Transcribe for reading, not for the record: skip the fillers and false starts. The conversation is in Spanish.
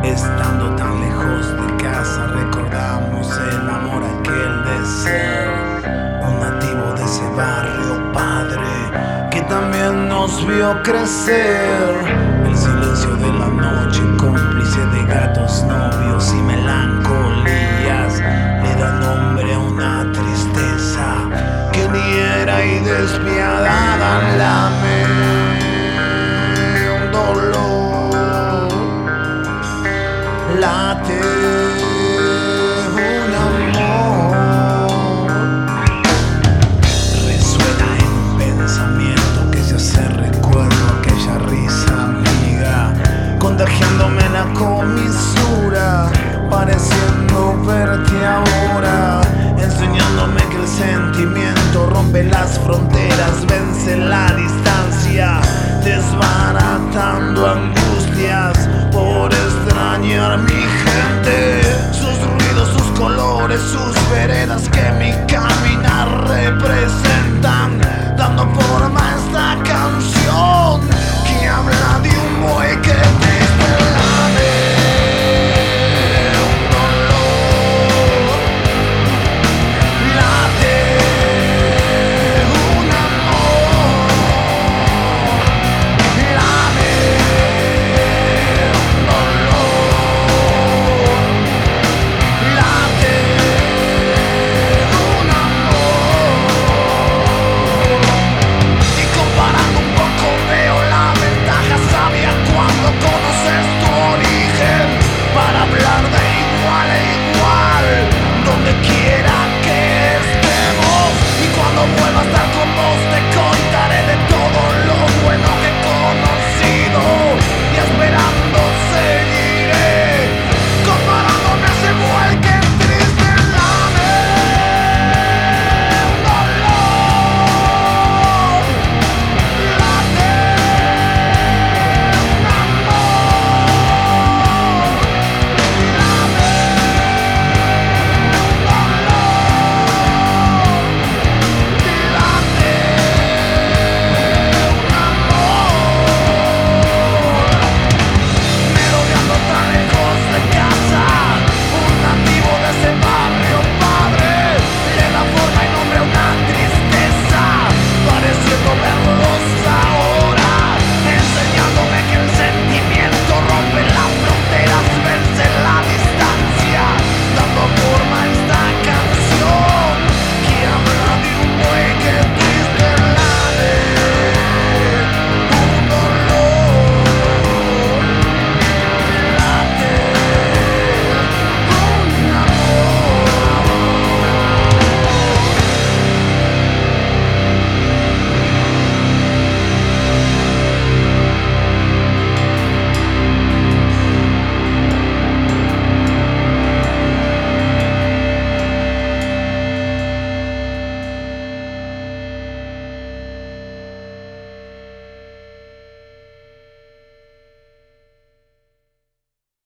Estando tan lejos de casa recordamos el amor aquel de ser un nativo de ese barrio, padre que también nos vio crecer. El silencio de la noche, cómplice de gatos, novios y melancolías, le da nombre a una tristeza que ni era y despiadada lame un dolor, late un amor, resuena en un pensamiento que se hace recuerdo aquella risa amiga, contagiándome la comisura, pareciendo verte ahora, enseñándome que el sentimiento rompe las fronteras, vence la distancia, desbaratando angustias.